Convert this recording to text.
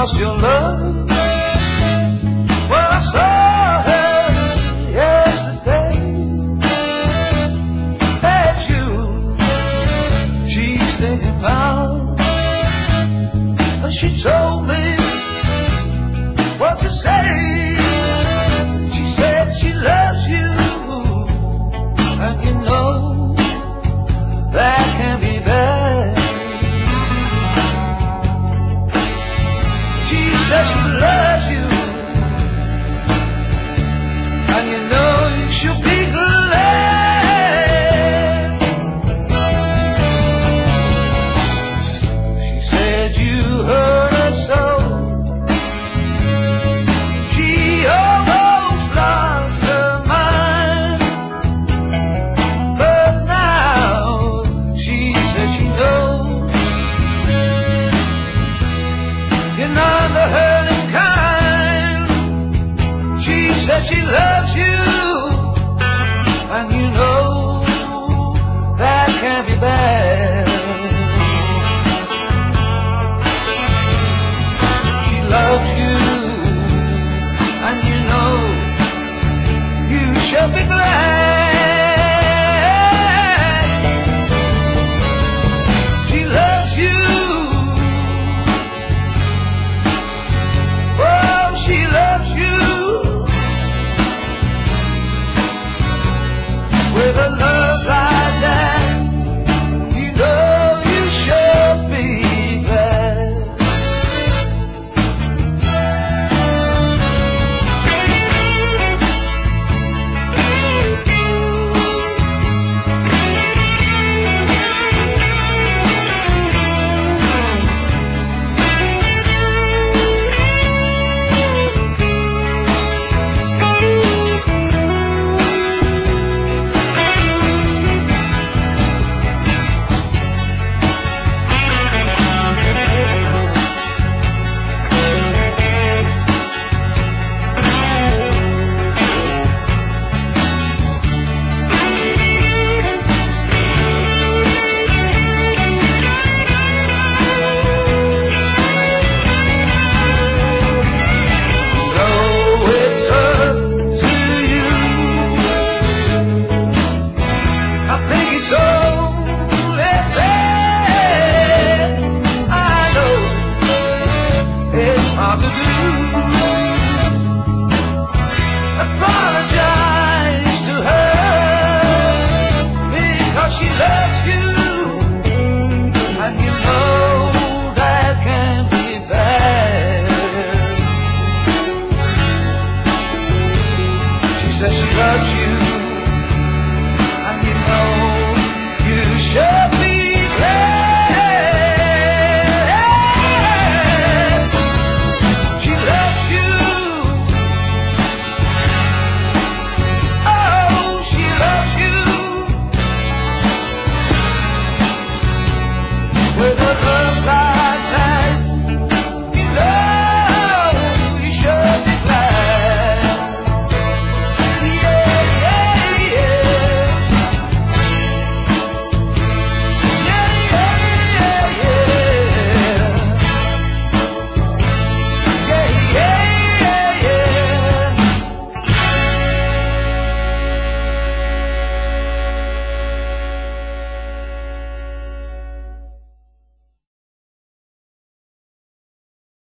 lost your love. Well, I saw her yesterday at you. She's thinking now, and she told me what to say. She said she loves you, and you know that can be bad. She said she loves you, and you know you should be glad. She said you hurt her so. She almost lost her mind, but now she says she knows you're not the hurting kind. She says she loves you, and you know that can't be bad. She loves you, and you know you should be glad. She loves you. Oh, she loves you with a love like that. You know you should be glad. Apologize to her because she loves you, and you know that can be bad. She says she loves you,